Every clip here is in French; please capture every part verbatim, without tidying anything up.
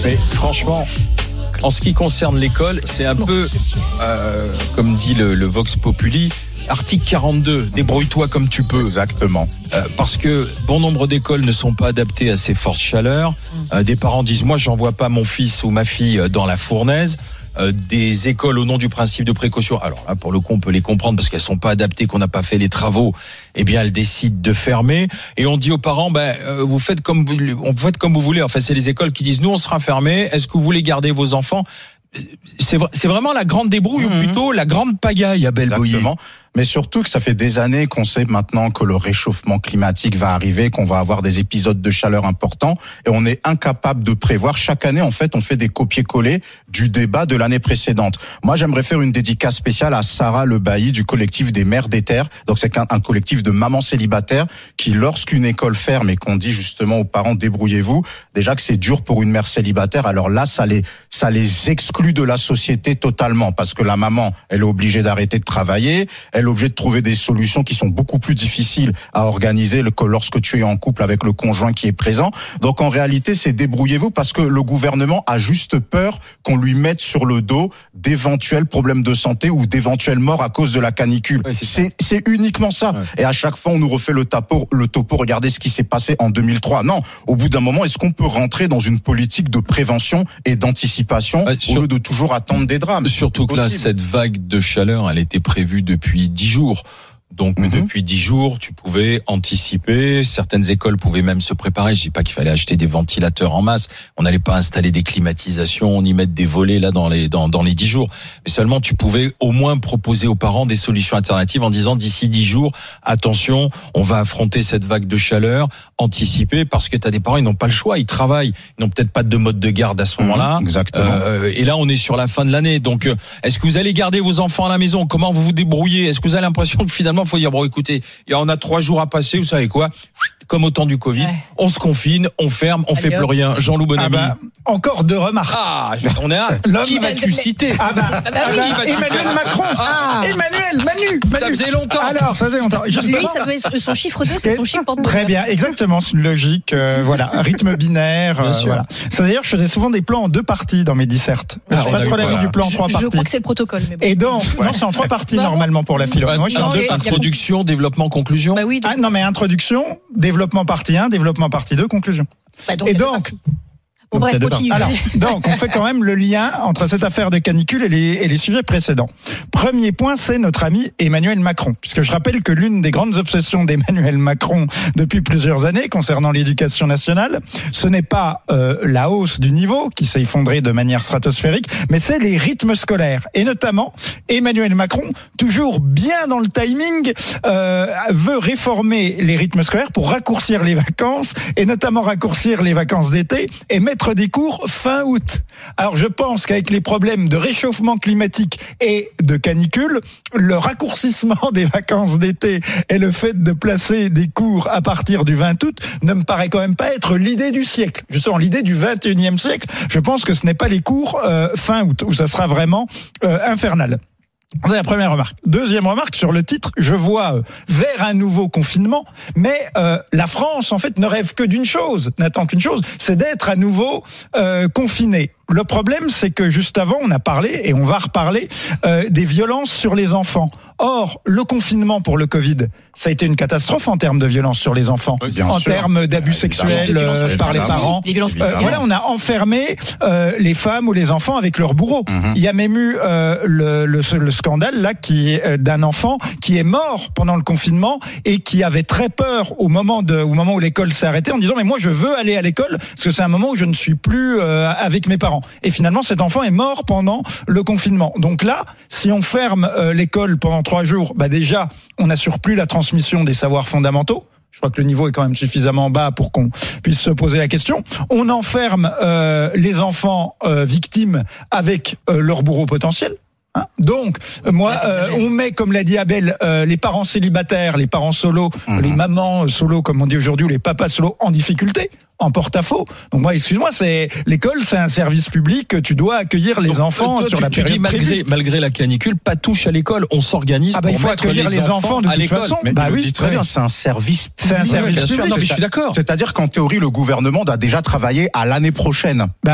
Mais franchement, en ce qui concerne l'école, c'est un peu, euh, comme dit le, le Vox Populi, article quarante-deux, débrouille-toi comme tu peux. Exactement. Euh, parce que bon nombre d'écoles ne sont pas adaptées à ces fortes chaleurs. Euh, des parents disent, moi, j'envoie pas mon fils ou ma fille dans la fournaise. Euh, des écoles au nom du principe de précaution. Alors là, pour le coup, on peut les comprendre parce qu'elles sont pas adaptées, qu'on n'a pas fait les travaux. Eh bien, elles décident de fermer. Et on dit aux parents, ben, euh, vous faites comme vous, on faites comme vous voulez. Enfin, c'est les écoles qui disent, nous, on sera fermés. Est-ce que vous voulez garder vos enfants? C'est, c'est vraiment la grande débrouille, mmh. ou plutôt la grande pagaille, Abel Boyer. Mais surtout que ça fait des années qu'on sait maintenant que le réchauffement climatique va arriver, qu'on va avoir des épisodes de chaleur importants, et on est incapable de prévoir. Chaque année, en fait, on fait des copier-coller du débat de l'année précédente. Moi, j'aimerais faire une dédicace spéciale à Sarah Le Bailly du collectif des mères des terres. Donc, c'est un, un collectif de mamans célibataires qui, lorsqu'une école ferme et qu'on dit justement aux parents, débrouillez-vous, déjà que c'est dur pour une mère célibataire, alors là, ça les, ça les exclut de la société totalement, parce que la maman, elle est obligée d'arrêter de travailler, elle est obligée de trouver des solutions qui sont beaucoup plus difficiles à organiser que lorsque tu es en couple avec le conjoint qui est présent. Donc en réalité, c'est débrouillez-vous, parce que le gouvernement a juste peur qu'on lui mette sur le dos d'éventuels problèmes de santé ou d'éventuelles morts à cause de la canicule. Ouais, c'est, c'est, c'est uniquement ça. Ouais. Et à chaque fois, on nous refait le topo, le topo, regardez ce qui s'est passé en deux mille trois. Non, au bout d'un moment, est-ce qu'on peut rentrer dans une politique de prévention et d'anticipation ouais, sur... au lieu de toujours attendre des drames? Surtout que là, cette vague de chaleur, elle était prévue depuis dix jours. Donc, mm-hmm. depuis dix jours, tu pouvais anticiper. Certaines écoles pouvaient même se préparer. Je dis pas qu'il fallait acheter des ventilateurs en masse. On n'allait pas installer des climatisations, on y mettre des volets là dans les dans dans les dix jours. Mais seulement, tu pouvais au moins proposer aux parents des solutions alternatives en disant d'ici dix jours, attention, on va affronter cette vague de chaleur, anticiper, parce que t'as des parents, ils n'ont pas le choix, ils travaillent, ils n'ont peut-être pas de mode de garde à ce moment-là. Mmh, exactement. Euh, et là, on est sur la fin de l'année. Donc, est-ce que vous allez garder vos enfants à la maison? Comment vous vous débrouillez? Est-ce que vous avez l'impression que finalement, faut dire, bon, écoutez, on a trois jours à passer, vous savez quoi? Comme au temps du Covid, ouais. on se confine, on ferme, on Allez, fait hop. plus rien. Jean-Loup Bonamy. Ah bah, encore deux remarques. Ah, on est à... Qui vas-tu citer? Ah bah, ah bah, oui. Qui Emmanuel Macron. Ah. Emmanuel, Manu, Manu. Ça faisait longtemps. Alors, ça faisait longtemps. Justement, lui, ça doit, son chiffre deux, c'est son chiffre porte-bonheur. Très bien, exactement, c'est une logique, euh, voilà, rythme binaire. Euh, voilà. Ça, d'ailleurs, je faisais souvent des plans en deux parties dans mes dissertes. Ah, pas trop l'avis du plan en trois je, parties. Je crois que c'est le protocole. Mais bon. Et donc, ouais. non, c'est en trois parties normalement pour la philo. Bah, Moi, je suis en deux parties. Introduction, développement, conclusion. Bah oui. Ah non, mais introduction, développement partie un, développement partie deux, conclusion. Bah donc, et donc, bon, bref, continue. Alors, donc, on fait quand même le lien entre cette affaire de canicule et les, et les sujets précédents. Premier point, c'est notre ami Emmanuel Macron. Puisque je rappelle que l'une des grandes obsessions d'Emmanuel Macron depuis plusieurs années concernant l'éducation nationale, ce n'est pas euh, la hausse du niveau qui s'est effondrée de manière stratosphérique, mais c'est les rythmes scolaires. Et notamment, Emmanuel Macron, toujours bien dans le timing, euh, veut réformer les rythmes scolaires pour raccourcir les vacances, et notamment raccourcir les vacances d'été, et mettre des cours fin août. Alors je pense qu'avec les problèmes de réchauffement climatique et de canicule, le raccourcissement des vacances d'été et le fait de placer des cours à partir du vingt août ne me paraît quand même pas être l'idée du siècle. Justement, l'idée du vingt et unième siècle, je pense que ce n'est pas les cours euh, fin août, où ça sera vraiment euh, infernal. C'est la première remarque. Deuxième remarque sur le titre, je vois euh, vers un nouveau confinement, mais euh, la France en fait ne rêve que d'une chose, n'attend qu'une chose, c'est d'être à nouveau euh, confinée. Le problème, c'est que juste avant, on a parlé, et on va reparler, euh, des violences sur les enfants. Or, le confinement pour le Covid, ça a été une catastrophe en termes de violences sur les enfants, oui, en sûr. termes d'abus euh, sexuels euh, par les parents. Les violences euh, voilà, on a enfermé euh, les femmes ou les enfants avec leurs bourreaux. Mm-hmm. Il y a même eu euh, le, le, le scandale là, qui est, euh, d'un enfant qui est mort pendant le confinement et qui avait très peur au moment, de, au moment où l'école s'est arrêtée en disant « mais moi je veux aller à l'école parce que c'est un moment où je ne suis plus euh, avec mes parents ». Et finalement, cet enfant est mort pendant le confinement. Donc là, si on ferme euh, l'école pendant trois jours, bah déjà, on n'assure plus la transmission des savoirs fondamentaux. Je crois que le niveau est quand même suffisamment bas pour qu'on puisse se poser la question. On enferme euh, les enfants euh, victimes avec euh, leur bourreau potentiel. Hein Donc, euh, moi, euh, on met, comme l'a dit Abel, euh, les parents célibataires, les parents solos, mmh. les mamans solos, comme on dit aujourd'hui, ou les papas solos en difficulté, en porte-à-faux. Donc moi, excuse-moi, c'est l'école, c'est un service public. Tu dois accueillir les Donc, enfants toi, sur tu, la période. Tu dis malgré, malgré la canicule, pas touche à l'école. On s'organise ah bah, pour il faut mettre accueillir les, les enfants, enfants de à toute l'école. Façon. Mais bah tu oui, le dis très bien, c'est un service. C'est un service oui, public. Sûr, non, mais je suis d'accord. C'est-à-dire qu'en théorie, le gouvernement doit déjà travailler à l'année prochaine. Bah oui.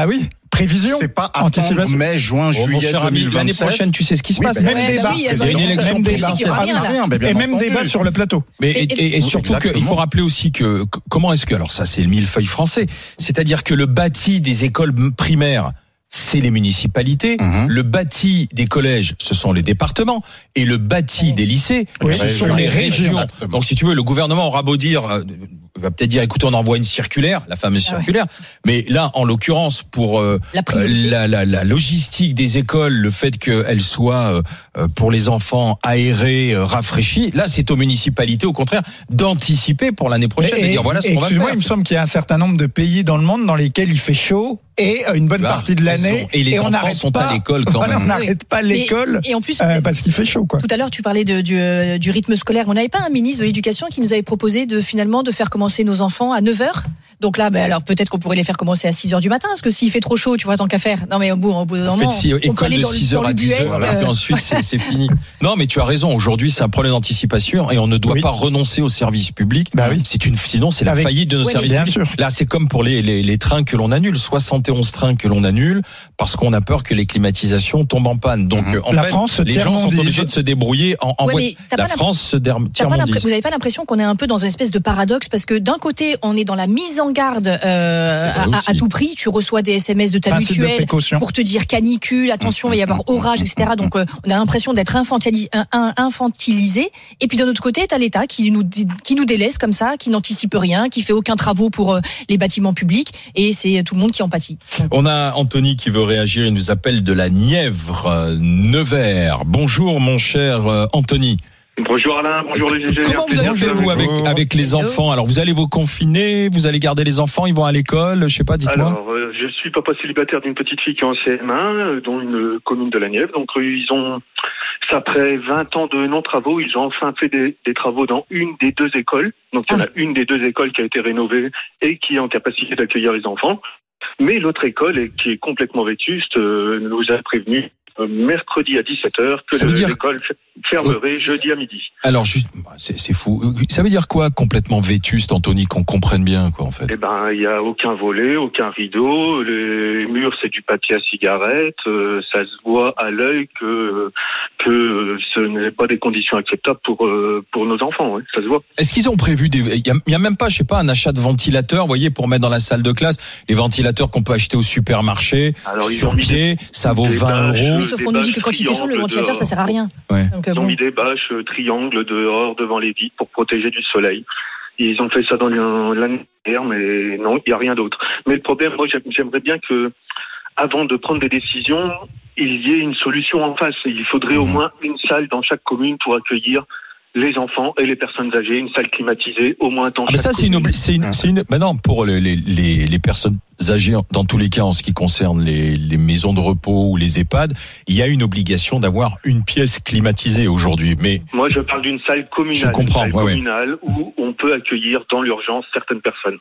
prévision. C'est pas attendre mai, juin, oh, juillet deux mille vingt-sept. L'année prochaine, tu sais ce qui se oui, passe. Même ouais, débat. bah oui, il y a une élection même débat. Rien, Et même débat sur le plateau. Mais et, et, et surtout qu'il faut rappeler aussi que comment est-ce que alors ça c'est le millefeuille français, c'est-à-dire que le bâti des écoles primaires c'est les municipalités, mmh. le bâti des collèges, ce sont les départements, et le bâti des lycées, oui, ce sont les régions. régions. Donc, si tu veux, le gouvernement aura beau dire, euh, va peut-être dire, écoute, on envoie une circulaire, la fameuse ah circulaire, ouais. mais là, en l'occurrence, pour euh, la, la, la, la logistique des écoles, le fait qu'elles soient euh, pour les enfants aérées, euh, rafraîchies, là, c'est aux municipalités, au contraire, d'anticiper pour l'année prochaine, et, de dire voilà ce qu'on va faire. Il me semble qu'il y a un certain nombre de pays dans le monde dans lesquels il fait chaud. Et une bonne bah, partie de l'année. Et les et enfants on sont pas, à l'école quand voilà, même. On n'arrête oui. pas l'école et, et en plus, euh, parce qu'il fait chaud. Quoi. Tout à l'heure, tu parlais de, du, euh, du rythme scolaire. On n'avait pas un ministre de l'Éducation qui nous avait proposé de finalement de faire commencer nos enfants à neuf heures. Donc là, ben alors peut-être qu'on pourrait les faire commencer à six heures du matin, parce que s'il fait trop chaud, tu vois, tant qu'à faire. Non mais au bout, au bout d'un moment, en fait, si, on peut aller dans, de six heures à dix heures, euh... ensuite c'est, c'est fini. Non, mais tu as raison. Aujourd'hui, c'est un problème d'anticipation et on ne doit oui. pas renoncer aux services publics. Bah oui. C'est une, sinon c'est la Avec... faillite de nos oui, services publics. Sûr. Là, c'est comme pour les, les, les trains que l'on annule, soixante et onze trains que l'on annule parce qu'on a peur que les climatisations tombent en panne. Donc, mmh. en la fait, France les gens sont obligés de se débrouiller en, en ouais, boîte. La France se tiers-mondise. Vous n'avez pas l'impression qu'on est un peu dans une espèce de paradoxe parce que d'un côté, on est dans la mise en garde. Euh, À, à tout prix, tu reçois des S M S de ta Principe mutuelle de pour te dire canicule, attention, il va y avoir orage, et cetera. Donc, euh, on a l'impression d'être infantili- infantilisé. Et puis, d'un autre côté, t'as l'État qui nous, qui nous délaisse comme ça, qui n'anticipe rien, qui fait aucun travaux pour euh, les bâtiments publics. Et c'est tout le monde qui en pâtit. On a Anthony qui veut réagir. Il nous appelle de la Nièvre, euh, Nevers. Bonjour, mon cher euh, Anthony. Bonjour Alain, bonjour les G G. Comment vous avez fait vous avec, avec les enfants? Alors vous allez vous confiner, vous allez garder les enfants, ils vont à l'école, je sais pas, dites-moi. Alors euh, je suis papa célibataire d'une petite fille qui est en C M un, euh, dans une commune de la Nièvre. Donc euh, ils ont, après vingt ans de non-travaux, ils ont enfin fait des, des travaux dans une des deux écoles. Donc il y en a une des deux écoles qui a été rénovée et qui est en capacité d'accueillir les enfants. Mais l'autre école, qui est complètement vétuste, euh, nous a prévenu mercredi à dix-sept heures que le, dire... l'école fermerait oui. jeudi à midi. Alors juste, c'est, c'est fou. Ça veut dire quoi complètement vétuste, Anthony, qu'on comprenne bien quoi en fait? Eh ben, il y a aucun volet, aucun rideau. Les murs c'est du papier à cigarette. Euh, ça se voit à l'œil que que ce n'est pas des conditions acceptables pour euh, pour nos enfants. Ouais, ça se voit. Est-ce qu'ils ont prévu des? Il y a, il y a même pas, je sais pas, un achat de ventilateurs, vous voyez, pour mettre dans la salle de classe, les ventilateurs qu'on peut acheter au supermarché. Alors, sur pied, des, ça vaut vingt euros. Oui, sauf qu'on nous dit que quand il fait chaud, le ventilateur, ça sert à rien. Ouais. Donc, ils bon. ont mis des bâches euh, triangles dehors, devant les vitres, pour protéger du soleil. Ils ont fait ça dans l'année dernière, mais non, il n'y a rien d'autre. Mais le problème, moi, j'aimerais bien que, avant de prendre des décisions, il y ait une solution en face. Il faudrait mmh. au moins une salle dans chaque commune pour accueillir les enfants et les personnes âgées, une salle climatisée, au moins dans ah, mais ça, c'est une, obli- c'est une, c'est une, ben non, pour les, les, les, les personnes âgées, dans tous les cas, en ce qui concerne les, les maisons de repos ou les EHPAD, il y a une obligation d'avoir une pièce climatisée aujourd'hui. Mais. Moi, je parle d'une salle communale. Je comprends, une salle ouais, communale ouais. où on peut accueillir dans l'urgence certaines personnes.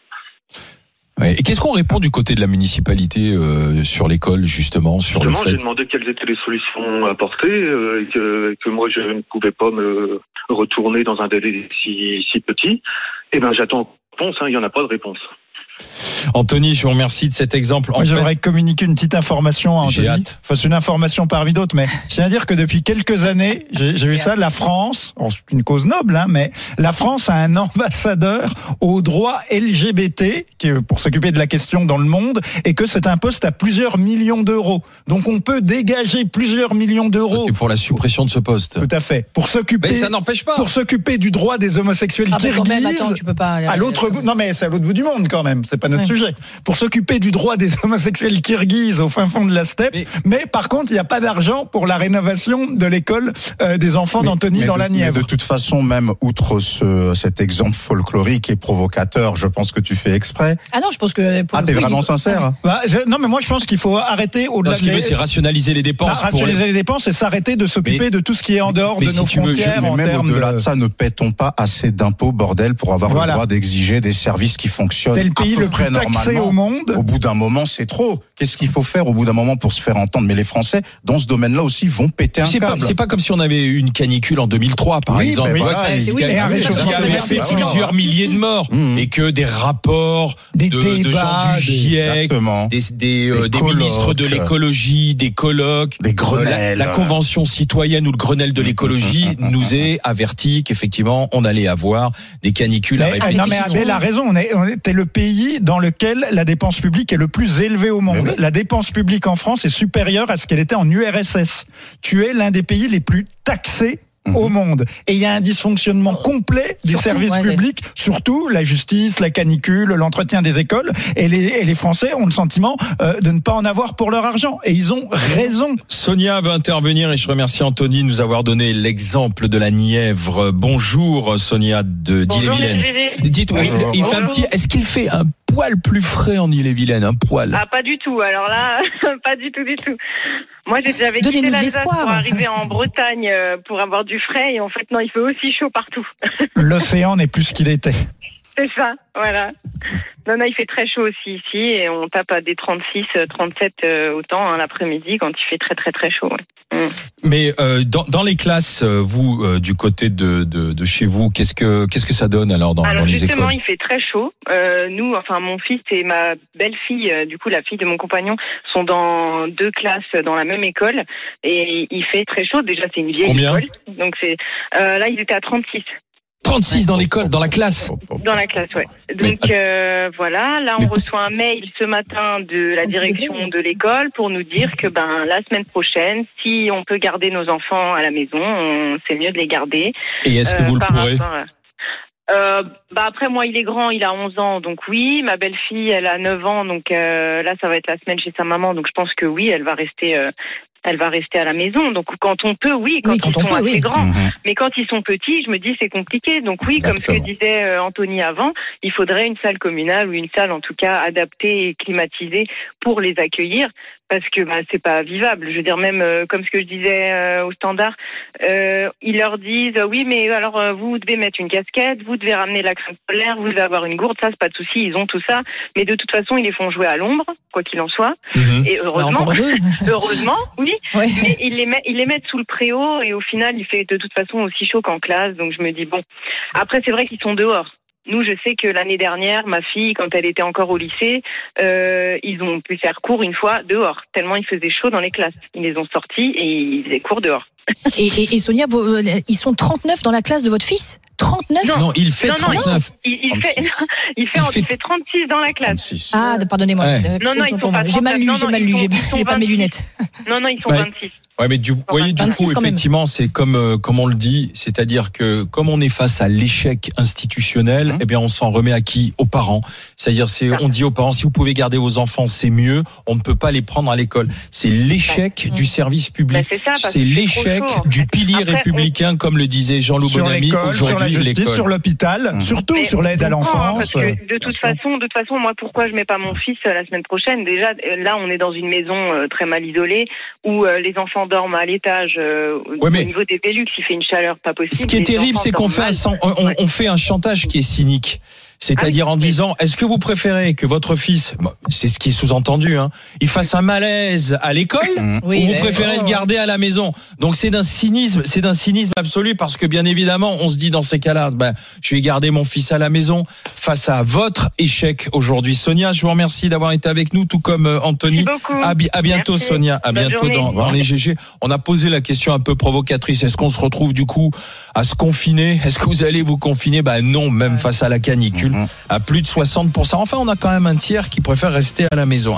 Ouais. Et qu'est-ce qu'on répond du côté de la municipalité euh, sur l'école, justement, sur justement, le fait... j'ai demandé quelles étaient les solutions apportées, euh, et que, que moi, je ne pouvais pas me retourner dans un délai si, si petit. Eh ben, j'attends une réponse, hein, il n'y en a pas de réponse. Anthony, je vous remercie de cet exemple. Moi, j'aimerais fait... communiquer une petite information à Anthony. J'ai hâte. Enfin, c'est une information parmi d'autres, mais je tiens à dire que depuis quelques années, j'ai, j'ai vu ça, la France, c'est une cause noble, hein, mais la France a un ambassadeur aux droits L G B T qui, pour s'occuper de la question dans le monde, et que c'est un poste à plusieurs millions d'euros. Donc, on peut dégager plusieurs millions d'euros. C'est pour la suppression de ce poste. Tout à fait. Pour s'occuper. Mais ça n'empêche pas. Pour s'occuper du droit des homosexuels ah, kirghizes. Même, attends, tu peux pas. À l'autre bout, non, mais c'est à l'autre bout du monde quand même. C'est pas notre ouais. sujet. Pour s'occuper du droit des homosexuels kirghizes au fin fond de la steppe. Mais, mais par contre, il n'y a pas d'argent pour la rénovation de l'école euh, des enfants mais, d'Anthony mais dans de, la Nièvre. Mais de toute façon, même outre ce, cet exemple folklorique et provocateur, je pense que tu fais exprès. Ah non, je pense que. Pour ah, t'es coup, vraiment il... sincère. Bah, je, non, mais moi, je pense qu'il faut arrêter au-delà. Ce qu'il veut, c'est rationaliser les dépenses. Bah, rationaliser les... les dépenses et s'arrêter de s'occuper mais, de tout ce qui est en dehors de si nos frontières. Veux, je, en même termes au-delà de... de ça, ne paie-on pas assez d'impôts, bordel, pour avoir voilà. le droit d'exiger des services qui fonctionnent. C'est le pays le plus taxés au monde. Au bout d'un moment, c'est trop. Qu'est-ce qu'il faut faire au bout d'un moment pour se faire entendre? Mais les Français, dans ce domaine-là aussi, vont péter un c'est câble. Pas, c'est pas comme si on avait eu une canicule en deux mille trois, par oui, exemple. Ben voilà, voilà, c'est il oui, y a un réchauffement avait fait plusieurs milliers de morts mmh. et que des rapports des de, débats, de gens du GIEC, des, des, euh, des, des ministres de l'écologie, des colloques, des Grenelles, la, la convention citoyenne ou le Grenelle de l'écologie nous est averti qu'effectivement on allait avoir des canicules. Mais, à non mais Abel a raison, on est, on est le pays dans lequel la dépense publique est le plus élevée au monde. Oui. La dépense publique en France est supérieure à ce qu'elle était en U R S S. Tu es l'un des pays les plus taxés Mmh. au monde. Et il y a un dysfonctionnement complet des surtout, services ouais, publics, ouais. surtout la justice, la canicule, l'entretien des écoles. Et les, et les Français ont le sentiment euh, de ne pas en avoir pour leur argent. Et ils ont raison. Sonia veut intervenir et je remercie Anthony de nous avoir donné l'exemple de la Nièvre. Bonjour Sonia de d'Ille-et-Vilaine. Dites-moi, il, il fait un petit. Est-ce qu'il fait un poil plus frais en Ille-et-Vilaine, un poil? Ah, pas du tout. Alors là, pas du tout, du tout. Moi, j'ai déjà quitté l'Alsace pour arriver en Bretagne pour avoir du frais et en fait, non, il fait aussi chaud partout. L'océan n'est plus ce qu'il était. C'est ça, voilà. Non, non, il fait très chaud aussi ici et on tape à des trente-six, trente-sept euh, autant hein, l'après-midi quand il fait très, très, très chaud. Ouais. Mm. Mais euh, dans, dans les classes, vous, euh, du côté de, de, de chez vous, qu'est-ce que, qu'est-ce que ça donne alors dans, alors, dans les écoles? Justement, il fait très chaud. Euh, nous, enfin, mon fils et ma belle-fille, euh, du coup, la fille de mon compagnon, sont dans deux classes dans la même école et il fait très chaud. Déjà, c'est une vieille Combien? école. Donc, c'est euh, là, ils étaient à trente-six. trente-six dans l'école, dans la classe. Dans la classe, ouais. Donc mais, euh, voilà, là on mais... reçoit un mail ce matin de la direction de l'école pour nous dire que ben la semaine prochaine, si on peut garder nos enfants à la maison, on... c'est mieux de les garder. Et est-ce que euh, vous le pourrez? À... Euh, bah après moi il est grand, il a onze ans donc oui, ma belle-fille elle a neuf ans donc euh, là ça va être la semaine chez sa maman donc je pense que oui elle va rester euh, elle va rester à la maison. Donc quand on peut, oui, quand oui, ils quand sont peut, assez oui. grands. Mmh. Mais quand ils sont petits, je me dis c'est compliqué. Donc oui, Exactement. Comme ce que disait euh, Anthony avant, il faudrait une salle communale ou une salle en tout cas adaptée et climatisée pour les accueillir. Parce que bah, c'est pas vivable. Je veux dire, même euh, comme ce que je disais euh, au standard, euh, ils leur disent euh, oui, mais alors euh, vous devez mettre une casquette, vous devez ramener la crème solaire, vous devez avoir une gourde, ça c'est pas de souci, ils ont tout ça. Mais de toute façon, ils les font jouer à l'ombre, quoi qu'il en soit. Mmh. Et heureusement, heureusement, oui. Ouais. Mais ils les mettent, ils les mettent sous le préau et au final, il fait de toute façon aussi chaud qu'en classe. Donc je me dis bon. Après, c'est vrai qu'ils sont dehors. Nous, je sais que l'année dernière, ma fille, quand elle était encore au lycée, euh, ils ont pu faire cours une fois dehors, tellement il faisait chaud dans les classes. Ils les ont sortis et ils faisaient cours dehors. Et, et, et Sonia, vous, euh, ils sont trente-neuf dans la classe de votre fils? trente-neuf? Non, non, il fait non, non, trente-neuf. Il, il, fait, non, il, fait, il, fait, il fait trente-six dans la classe. trente-six. Ah, pardonnez-moi. Ouais. Non, non, ils sont pas j'ai mal lu, j'ai mal lu, j'ai, j'ai pas mes lunettes. Non, non, ils sont ouais. vingt-six. Ouais, mais du, vous voyez, du coup, effectivement, c'est comme, euh, comme on le dit, c'est-à-dire que comme on est face à l'échec institutionnel, mmh. eh bien, on s'en remet à qui? Aux parents. C'est-à-dire, c'est, on dit aux parents, si vous pouvez garder vos enfants, c'est mieux. On ne peut pas les prendre à l'école. C'est l'échec mmh. du service public. Ben, c'est ça, c'est l'échec chaud, du pilier Après, républicain, on... comme le disait Jean-Loup Bonamy. Aujourd'hui, sur la justice, l'école. Sur l'hôpital, mmh. surtout mais sur l'aide à l'enfance. Parce que de toute façon, de toute façon, moi, pourquoi je mets pas mon fils la semaine prochaine? Déjà, là, on est dans une maison euh, très mal isolée où euh, les enfants dorment à l'étage. Euh, ouais, mais au niveau des Velux, il fait une chaleur pas possible. Ce qui est terrible, c'est qu'on fait un, on, on fait un chantage qui est cynique. C'est-à-dire ah oui, en disant, est-ce que vous préférez que votre fils, bon, c'est ce qui est sous-entendu, hein, il fasse un malaise à l'école, oui, ou vous préférez oh. le garder à la maison? Donc c'est d'un cynisme, c'est d'un cynisme absolu parce que bien évidemment, on se dit dans ces cas-là, ben, je vais garder mon fils à la maison face à votre échec aujourd'hui. Sonia, je vous remercie d'avoir été avec nous, tout comme euh, Anthony. À, bi- à bientôt, Merci. Sonia. À Bonne bientôt dans, dans les G G. On a posé la question un peu provocatrice. Est-ce qu'on se retrouve du coup à se confiner? Est-ce que vous allez vous confiner? Ben non, même face à la canicule. À plus de soixante pour cent. Enfin, on a quand même un tiers qui préfère rester à la maison.